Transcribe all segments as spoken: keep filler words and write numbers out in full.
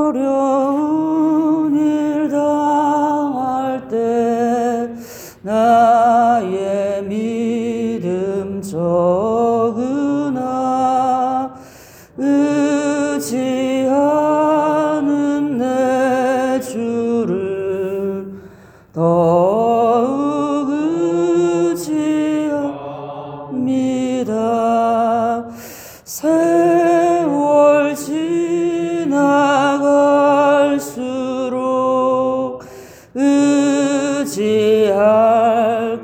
어려운 일 당할 때 나의 믿음 적으나 의지하는 내 주를 더욱 의지합니다. 세월 지나갈수록 의지할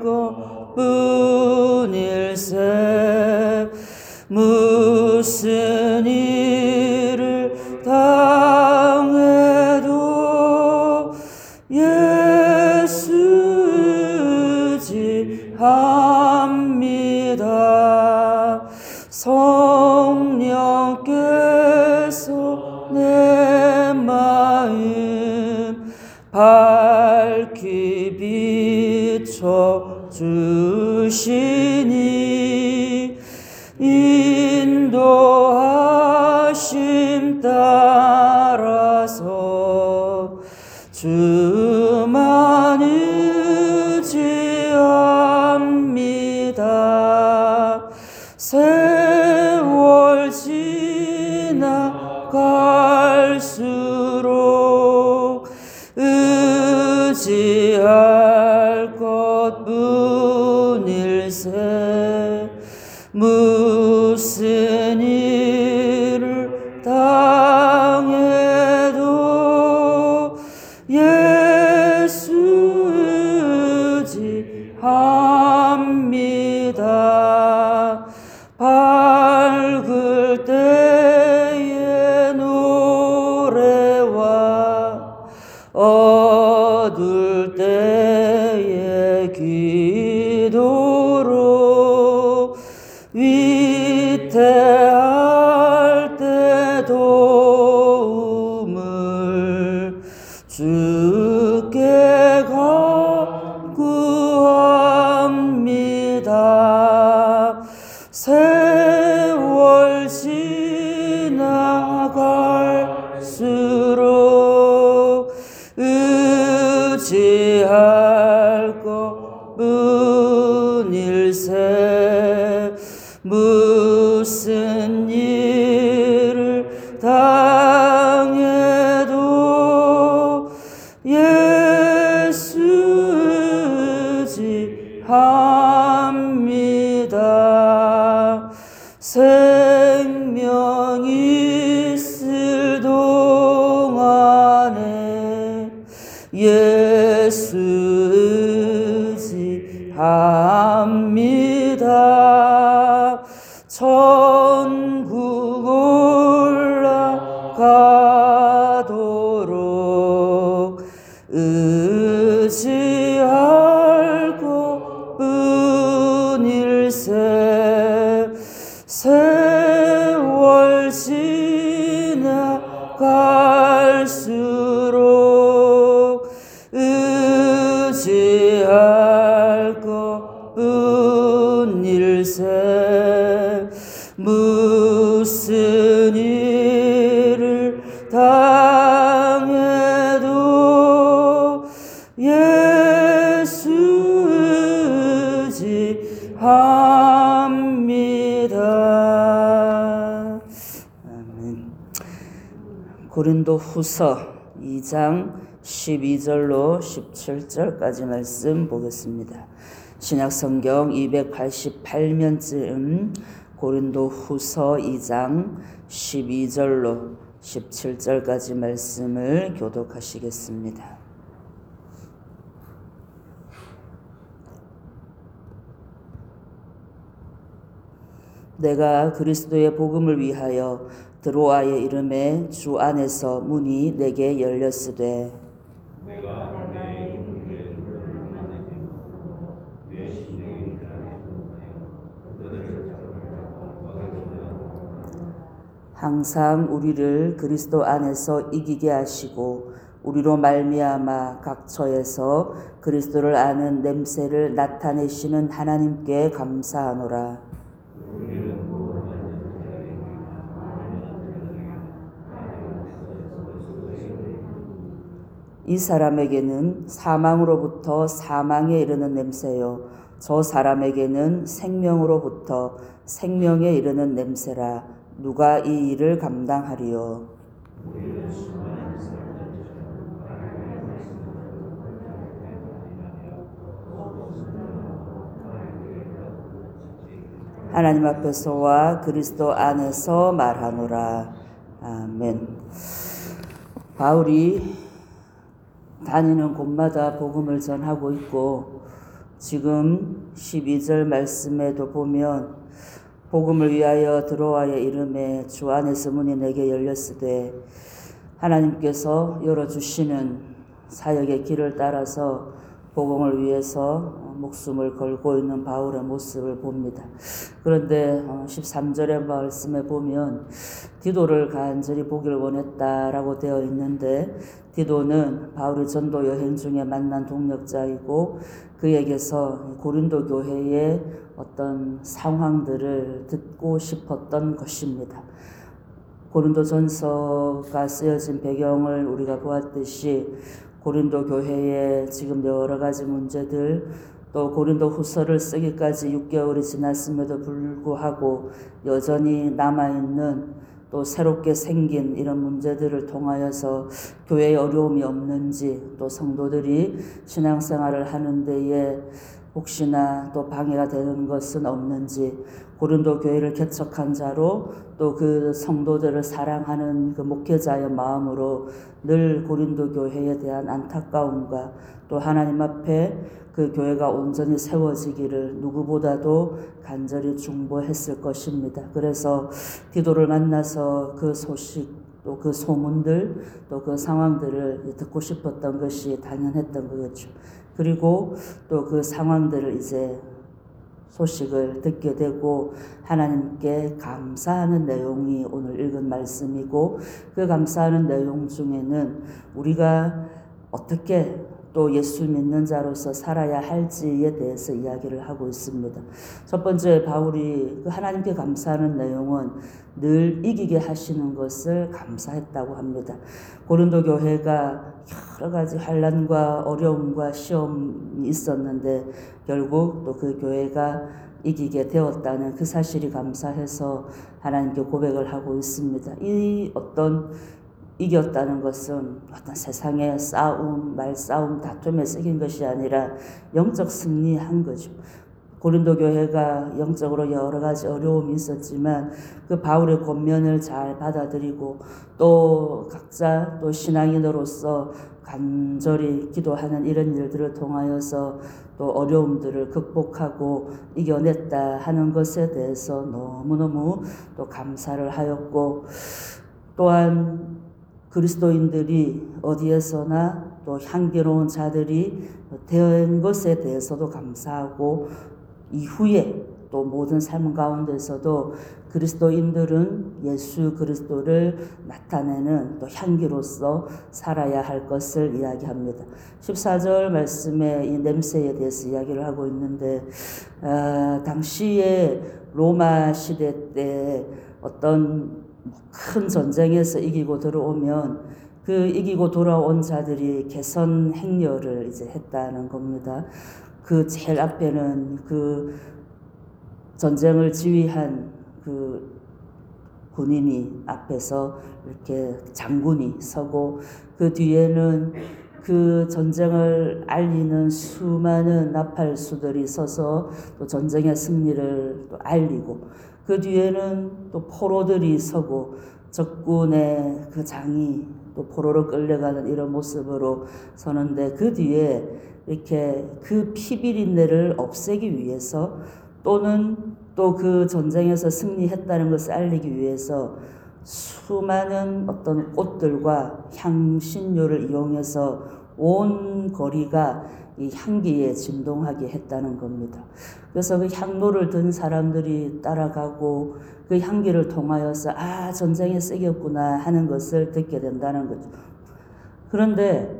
것뿐일세. 무슨 일을 당해도 예수 의지합니다. 성령께서 내 마음 밝히 비춰주시니 인도하심 따라서 주만 의지합니다. 세월 지나갈수록 의지할 것뿐일세. 무슨 일을 당해도 예수 의지합니다. 밝을 때의 노래와 어두울 때의 기도로 위태할 때 도움을 주께 간구합니다. 세월 지나갈수록 의지할 것뿐일세. 무슨 일을 당해도 예수 의지합니다. 생명이 있을 동안에 예수 의지합니다. 천국 올라가도록 의지할 것뿐일세. 세월 지나갈수록 의지할 것뿐일세. 무슨 일을 당해도 예수 의지합니다. 아멘. 고린도 후서 이 장 십이 절로 십칠 절까지 말씀 보겠습니다. 신약성경 이백팔십팔 면쯤 고린도 후서 이 장 십이 절로 십칠 절까지 말씀을 교독하시겠습니다. 내가 그리스도의 복음을 위하여 드로아의 이름에 주 안에서 문이 내게 열렸으되 항상 우리를 그리스도 안에서 이기게 하시고 우리로 말미암아 각 처에서 그리스도를 아는 냄새를 나타내시는 하나님께 감사하노라. 이 사람에게는 사망으로부터 사망에 이르는 냄새요 저 사람에게는 생명으로부터 생명에 이르는 냄새라. 누가 이 일을 감당하리요. 하나님 앞에서와 그리스도 안에서 말하노라. 아멘. 바울이 다니는 곳마다 복음을 전하고 있고 지금 십이 절 말씀에도 보면 복음을 위하여 드로아에 이름에 주 안에서 문이 내게 열렸으되 하나님께서 열어주시는 사역의 길을 따라서 복음을 위해서 목숨을 걸고 있는 바울의 모습을 봅니다. 그런데 십삼 절의 말씀에 보면 디도를 간절히 보기를 원했다라고 되어 있는데 디도는 바울이 전도 여행 중에 만난 동역자이고 그에게서 고린도 교회의 어떤 상황들을 듣고 싶었던 것입니다. 고린도전서가 쓰여진 배경을 우리가 보았듯이 고린도 교회의 지금 여러 가지 문제들 또 고린도 후서를 쓰기까지 육 개월이 지났음에도 불구하고 여전히 남아있는 또 새롭게 생긴 이런 문제들을 통하여서 교회에 어려움이 없는지 또 성도들이 신앙생활을 하는 데에 혹시나 또 방해가 되는 것은 없는지 고린도 교회를 개척한 자로 또 그 성도들을 사랑하는 그 목회자의 마음으로 늘 고린도 교회에 대한 안타까움과 또 하나님 앞에 그 교회가 온전히 세워지기를 누구보다도 간절히 중보했을 것입니다. 그래서 디도를 만나서 그 소식 또 그 소문들 또 그 상황들을 듣고 싶었던 것이 당연했던 거겠죠. 그리고 또 그 상황들을 이제 소식을 듣게 되고 하나님께 감사하는 내용이 오늘 읽은 말씀이고 그 감사하는 내용 중에는 우리가 어떻게 또 예수 믿는 자로서 살아야 할지에 대해서 이야기를 하고 있습니다. 첫 번째 바울이 그 하나님께 감사하는 내용은 늘 이기게 하시는 것을 감사했다고 합니다. 고린도 교회가 여러 가지 환난과 어려움과 시험이 있었는데 결국 또 그 교회가 이기게 되었다는 그 사실이 감사해서 하나님께 고백을 하고 있습니다. 이 어떤 이겼다는 것은 어떤 세상의 싸움, 말싸움, 다툼에 쓰인 것이 아니라 영적 승리한 거죠. 고린도 교회가 영적으로 여러 가지 어려움이 있었지만 그 바울의 권면을 잘 받아들이고 또 각자 또 신앙인으로서 간절히 기도하는 이런 일들을 통하여서 또 어려움들을 극복하고 이겨냈다 하는 것에 대해서 너무너무 또 감사를 하였고 또한 그리스도인들이 어디에서나 또 향기로운 자들이 된 것에 대해서도 감사하고 이후에 또 모든 삶 가운데서도 그리스도인들은 예수 그리스도를 나타내는 또 향기로서 살아야 할 것을 이야기합니다. 십사 절 말씀에 이 냄새에 대해서 이야기를 하고 있는데 어, 당시에 로마 시대 때 어떤 큰 전쟁에서 이기고 들어오면 그 이기고 돌아온 자들이 개선 행렬을 이제 했다는 겁니다. 그 제일 앞에는 그 전쟁을 지휘한 그 군인이 앞에서 이렇게 장군이 서고 그 뒤에는 그 전쟁을 알리는 수많은 나팔수들이 서서 또 전쟁의 승리를 또 알리고 그 뒤에는 또 포로들이 서고 적군의 그 장이 또 포로로 끌려가는 이런 모습으로 서는데 그 뒤에 이렇게 그 피비린내를 없애기 위해서 또는 또 그 전쟁에서 승리했다는 것을 알리기 위해서 수많은 어떤 꽃들과 향신료를 이용해서 온 거리가 이 향기에 진동하게 했다는 겁니다. 그래서 그 향로를 든 사람들이 따라가고 그 향기를 통하여서 아 전쟁에 쓰였구나 하는 것을 듣게 된다는 거죠. 그런데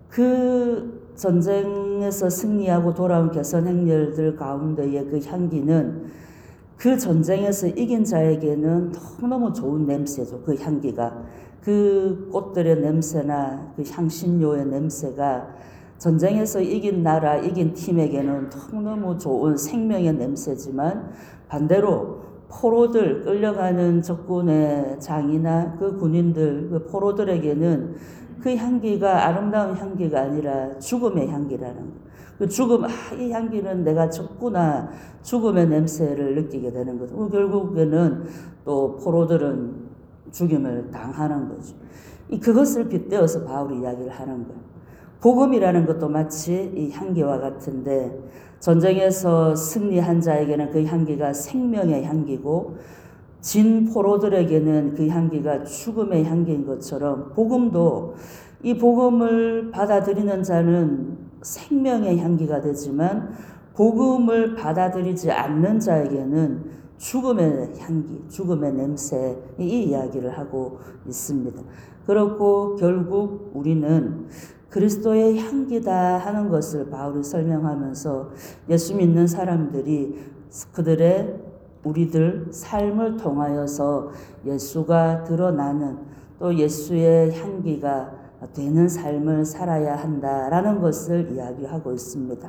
그 전쟁에서 승리하고 돌아온 개선 행렬들 가운데의 그 향기는 그 전쟁에서 이긴 자에게는 너무너무 좋은 냄새죠. 그 향기가. 그 꽃들의 냄새나 그 향신료의 냄새가 전쟁에서 이긴 나라, 이긴 팀에게는 너무너무 좋은 생명의 냄새지만 반대로 포로들, 끌려가는 적군의 장이나 그 군인들, 그 포로들에게는 그 향기가 아름다운 향기가 아니라 죽음의 향기라는 거예요. 그 죽음, 아, 이 향기는 내가 죽구나, 죽음의 냄새를 느끼게 되는 거죠. 결국에는 또 포로들은 죽임을 당하는 거죠. 이 그것을 빗대어서 바울이 이야기를 하는 거예요. 복음이라는 것도 마치 이 향기와 같은데 전쟁에서 승리한 자에게는 그 향기가 생명의 향기고 진 포로들에게는 그 향기가 죽음의 향기인 것처럼 복음도 이 복음을 받아들이는 자는 생명의 향기가 되지만 복음을 받아들이지 않는 자에게는 죽음의 향기, 죽음의 냄새, 이 이야기를 하고 있습니다. 그렇고 결국 우리는 그리스도의 향기다 하는 것을 바울이 설명하면서 예수 믿는 사람들이 그들의 우리들 삶을 통하여서 예수가 드러나는 또 예수의 향기가 되는 삶을 살아야 한다라는 것을 이야기하고 있습니다.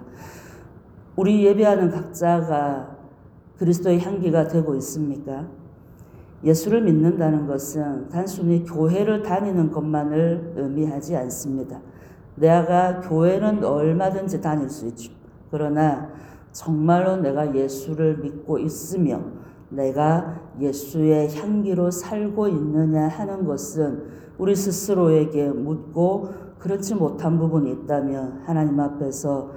우리 예배하는 각자가 그리스도의 향기가 되고 있습니까? 예수를 믿는다는 것은 단순히 교회를 다니는 것만을 의미하지 않습니다. 내가 교회는 얼마든지 다닐 수 있죠. 그러나 정말로 내가 예수를 믿고 있으며 내가 예수의 향기로 살고 있느냐 하는 것은 우리 스스로에게 묻고 그렇지 못한 부분이 있다면 하나님 앞에서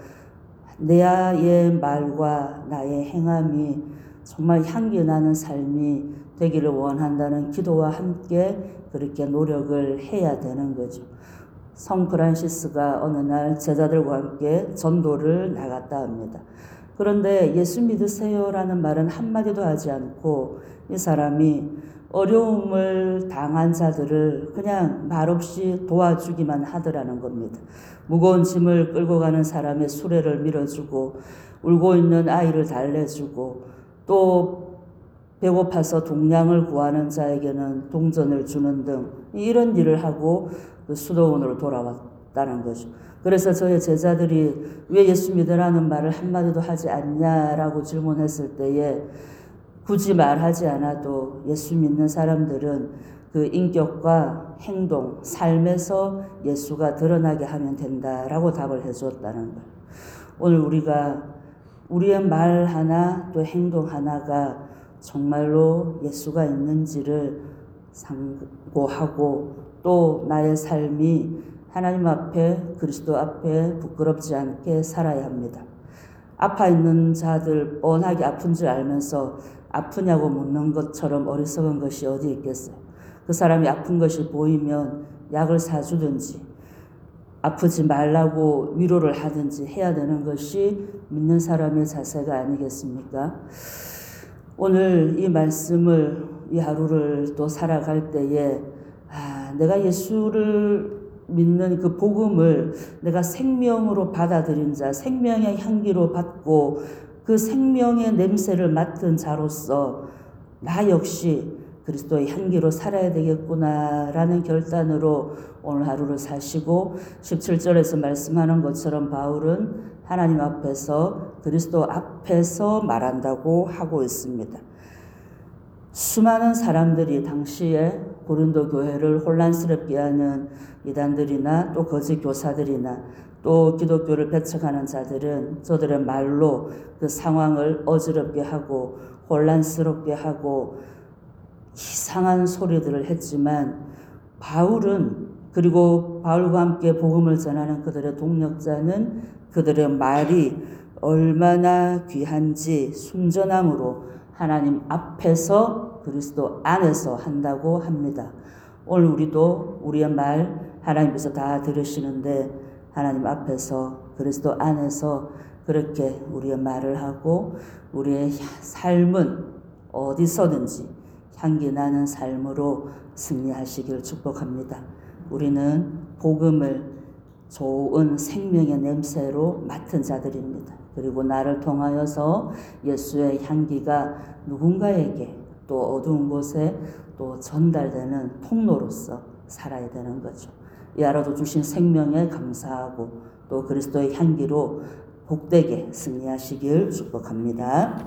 나의 말과 나의 행함이 정말 향기 나는 삶이 되기를 원한다는 기도와 함께 그렇게 노력을 해야 되는 거죠. 성 프란시스가 어느 날 제자들과 함께 전도를 나갔다 합니다. 그런데 예수 믿으세요라는 말은 한마디도 하지 않고 이 사람이 어려움을 당한 자들을 그냥 말없이 도와주기만 하더라는 겁니다. 무거운 짐을 끌고 가는 사람의 수레를 밀어주고 울고 있는 아이를 달래주고 또 배고파서 동량을 구하는 자에게는 동전을 주는 등 이런 일을 하고 그 수도원으로 돌아왔다는 거죠. 그래서 저의 제자들이 왜 예수 믿으라는 말을 한마디도 하지 않냐라고 질문했을 때에 굳이 말하지 않아도 예수 믿는 사람들은 그 인격과 행동, 삶에서 예수가 드러나게 하면 된다라고 답을 해주었다는 거예요. 오늘 우리가 우리의 말 하나 또 행동 하나가 정말로 예수가 있는지를 상고하고 또 나의 삶이 하나님 앞에 그리스도 앞에 부끄럽지 않게 살아야 합니다. 아파 있는 자들 뻔하게 아픈 줄 알면서 아프냐고 묻는 것처럼 어리석은 것이 어디 있겠어요. 그 사람이 아픈 것이 보이면 약을 사주든지 아프지 말라고 위로를 하든지 해야 되는 것이 믿는 사람의 자세가 아니겠습니까? 오늘 이 말씀을 이 하루를 또 살아갈 때에 아, 내가 예수를 믿는 그 복음을 내가 생명으로 받아들인 자, 생명의 향기로 받고 그 생명의 냄새를 맡은 자로서 나 역시 그리스도의 향기로 살아야 되겠구나라는 결단으로 오늘 하루를 사시고 십칠 절에서 말씀하는 것처럼 바울은 하나님 앞에서 그리스도 앞에서 말한다고 하고 있습니다. 수많은 사람들이 당시에 고린도 교회를 혼란스럽게 하는 이단들이나 또 거짓 교사들이나 또 기독교를 배척하는 자들은 저들의 말로 그 상황을 어지럽게 하고 혼란스럽게 하고 이상한 소리들을 했지만 바울은 그리고 바울과 함께 복음을 전하는 그들의 동력자는 그들의 말이 얼마나 귀한지 순전함으로 하나님 앞에서 그리스도 안에서 한다고 합니다. 오늘 우리도 우리의 말 하나님께서 다 들으시는데 하나님 앞에서 그리스도 안에서 그렇게 우리의 말을 하고 우리의 삶은 어디서든지 향기 나는 삶으로 승리하시길 축복합니다. 우리는 복음을 좋은 생명의 냄새로 맡은 자들입니다. 그리고 나를 통하여서 예수의 향기가 누군가에게 또 어두운 곳에 또 전달되는 통로로서 살아야 되는 거죠. 이 하루도 주신 생명에 감사하고 또 그리스도의 향기로 복되게 승리하시길 축복합니다.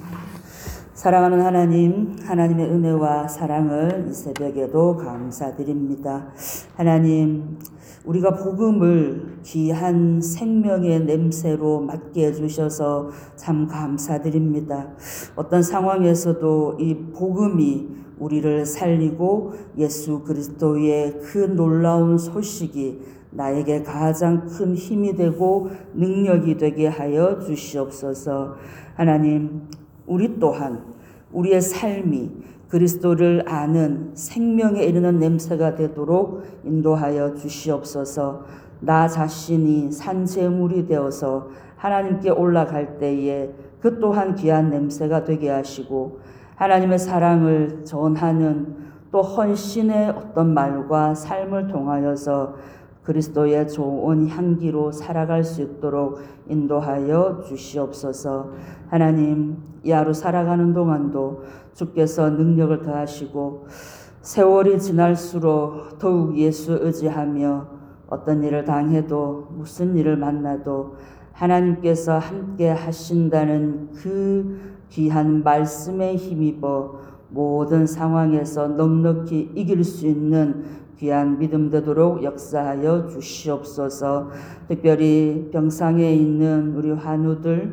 사랑하는 하나님, 하나님의 은혜와 사랑을 이 새벽에도 감사드립니다. 하나님, 우리가 복음을 귀한 생명의 냄새로 맡게 해주셔서 참 감사드립니다. 어떤 상황에서도 이 복음이 우리를 살리고 예수 그리스도의 그 놀라운 소식이 나에게 가장 큰 힘이 되고 능력이 되게 하여 주시옵소서. 하나님, 우리 또한 우리의 삶이 그리스도를 아는 생명에 이르는 냄새가 되도록 인도하여 주시옵소서. 나 자신이 산재물이 되어서 하나님께 올라갈 때에 그 또한 귀한 냄새가 되게 하시고 하나님의 사랑을 전하는 또 헌신의 어떤 말과 삶을 통하여서 그리스도의 좋은 향기로 살아갈 수 있도록 인도하여 주시옵소서. 하나님, 이 하루 살아가는 동안도 주께서 능력을 더하시고 세월이 지날수록 더욱 예수 의지하며 어떤 일을 당해도 무슨 일을 만나도 하나님께서 함께 하신다는 그 귀한 말씀에 힘입어 모든 상황에서 넉넉히 이길 수 있는 귀한 믿음 되도록 역사하여 주시옵소서. 특별히 병상에 있는 우리 환우들,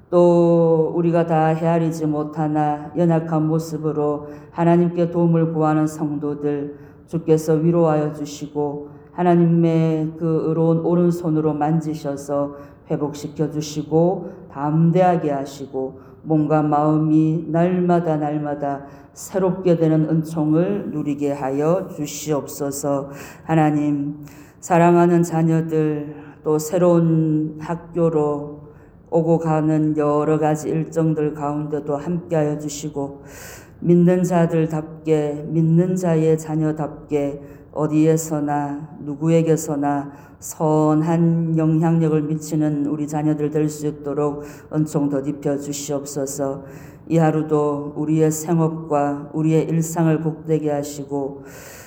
또 우리가 다 헤아리지 못하나 연약한 모습으로 하나님께 도움을 구하는 성도들 주께서 위로하여 주시고 하나님의 그 의로운 오른손으로 만지셔서 회복시켜 주시고 담대하게 하시고 몸과 마음이 날마다 날마다 새롭게 되는 은총을 누리게 하여 주시옵소서. 하나님, 사랑하는 자녀들 또 새로운 학교로 오고 가는 여러 가지 일정들 가운데도 함께하여 주시고 믿는 자들답게 믿는 자의 자녀답게 어디에서나 누구에게서나 선한 영향력을 미치는 우리 자녀들 될 수 있도록 은총 더딥혀 주시옵소서. 이 하루도 우리의 생업과 우리의 일상을 복되게 하시고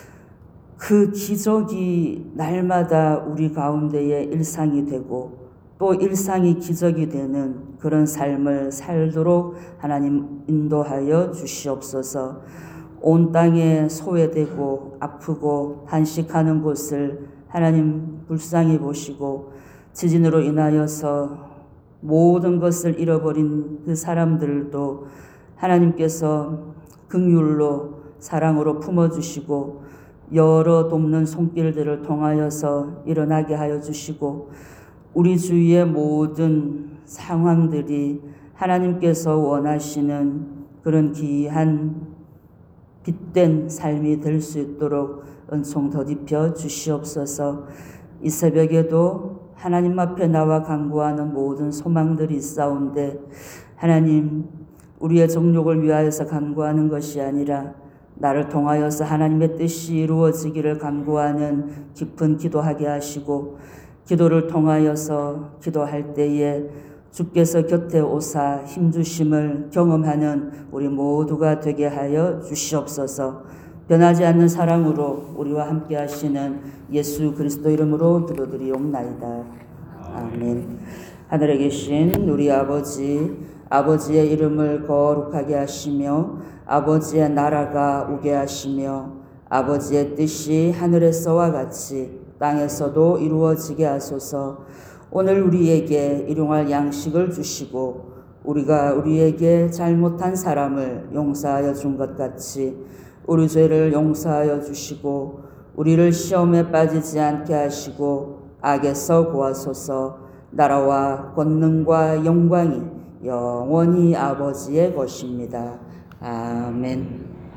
그 기적이 날마다 우리 가운데의 일상이 되고 또 일상이 기적이 되는 그런 삶을 살도록 하나님 인도하여 주시옵소서. 온 땅에 소외되고 아프고 한식하는 곳을 하나님 불쌍히 보시고 지진으로 인하여서 모든 것을 잃어버린 그 사람들도 하나님께서 긍휼로 사랑으로 품어주시고 여러 돕는 손길들을 통하여서 일어나게 하여 주시고 우리 주위의 모든 상황들이 하나님께서 원하시는 그런 귀한 빛된 삶이 될 수 있도록 은총 더딥혀 주시옵소서. 이 새벽에도 하나님 앞에 나와 간구하는 모든 소망들이 있사온데 하나님, 우리의 정욕을 위하여서 간구하는 것이 아니라 나를 통하여서 하나님의 뜻이 이루어지기를 간구하는 깊은 기도하게 하시고 기도를 통하여서 기도할 때에 주께서 곁에 오사 힘주심을 경험하는 우리 모두가 되게 하여 주시옵소서. 변하지 않는 사랑으로 우리와 함께 하시는 예수 그리스도 이름으로 기도드리옵나이다. 아멘. 하늘에 계신 우리 아버지, 아버지의 이름을 거룩하게 하시며 아버지의 나라가 오게 하시며 아버지의 뜻이 하늘에서와 같이 땅에서도 이루어지게 하소서. 오늘 우리에게 일용할 양식을 주시고 우리가 우리에게 잘못한 사람을 용서하여 준 것 같이 우리 죄를 용서하여 주시고 우리를 시험에 빠지지 않게 하시고 악에서 구하소서. 나라와 권능과 영광이 영원히 아버지의 것입니다. 아멘.